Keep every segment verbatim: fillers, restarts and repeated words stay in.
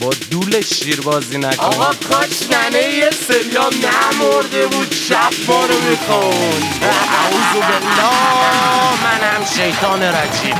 با دول شیر بازی نکن. آقا کاش ننه یه سریا نمرده بود شب ما رو میخون. اعوذ بالله، منم شیطان رجیم.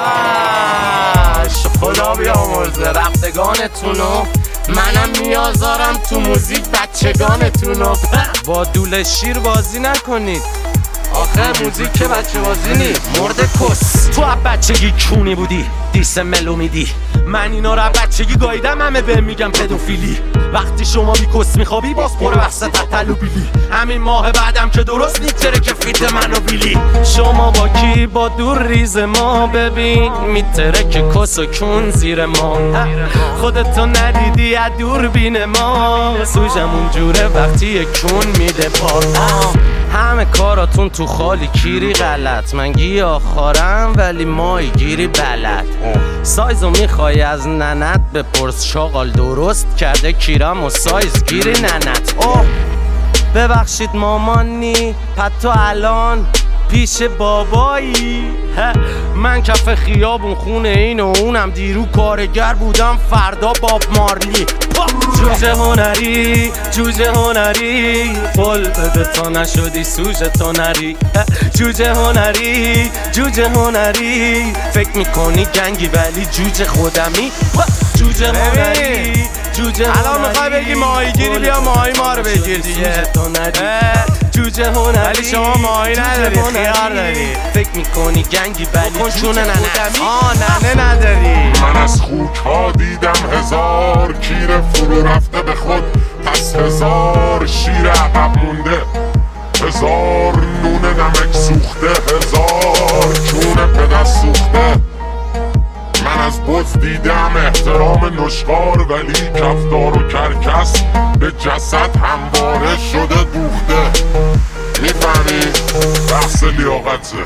خدا بیامرزه رفتگانتونو، منم میازارم تو موزیک بچگانتونو. با دول شیر بازی نکنید. آخه موزیک که بچه بازی نیست، مرد کس. تو از بچگی کونی بودی دیس ملو میدی، من اینا رو از بچگی گاییدم، همه به میگم پدوفیلی. وقتی شما بی کس میخوابی باز پر وسط تلو بیلی، همین ماه بعدم که درست نیتره که فیت منو بیلی. شما با کی؟ با دور ریز ما، ببین میتره که کس و کون زیر ما. خودتو ندیدی از دور بین ما، سوژمون جوره وقتی کون میده پا. همه کاراتون تو خالی کیری غلط، من گیاهخوارم ولی ماهی گیری بلد. سایزو میخوای از ننت بپرس، شاغال درست کرده کیرم و سایز گیری ننت. اوه ببخشید مامانی، پتو الان پیش بابایی. من کف خیابون خونه این و اونم، دیرو کارگر بودم فردا باب مارلی. جوجه هنری جوجه هنری، قول بده تا نشدی سوژه تا نری. جوجه هنری جوجه هنری، فکر میکنی گنگی ولی جوجه خودمی. جوجه هنری جوجه هنری، الان میخوای بگی ماهیگیری، بیا ماهی ما رو بگیر دیگه. جوجه هنری ولی شما ماهی نداری، خیار داری. فکر میکنی گنگی ولی چونه ننه. آه ننه نداری. من از خوک ها دیدم هزار کیر فرو رفته به خود، پس هزار شیر عقب مونده، هزار نون نمک سوخته، هزار چون پدر سوخته. من از بز دیدم احترام نشخار، ولی کفتار و کرکس به جسد همواره شده دوخته. میفهمی؟ بحث لیاقته.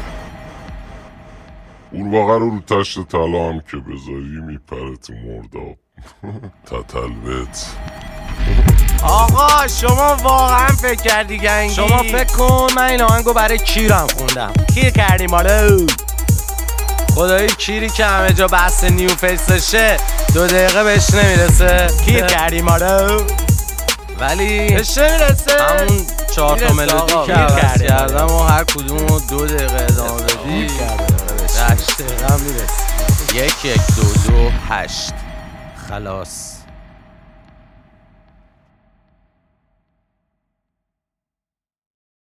قورباغه رو رو تشت طلا هم که بذاری میپره تو مرداب. تتلبت. آقا شما واقعا فکر کردی گنگی؟ شما فکر کن من این آهنگو برای کیرم خوندم. کیر کردی مالو؟ خدایی کیری که همه جا بحث نیو فیسشه دو دقیقه بهش نمیرسه. کیر کردی مالو؟ ولی بهش نمیرسه؟ همون چهار تا ملودی که عوض کردم و هر کدوم رو دو دقیقه ادامه بدی هشت دقیقه هم میرسه. یک یک دو دو هشت خلاص.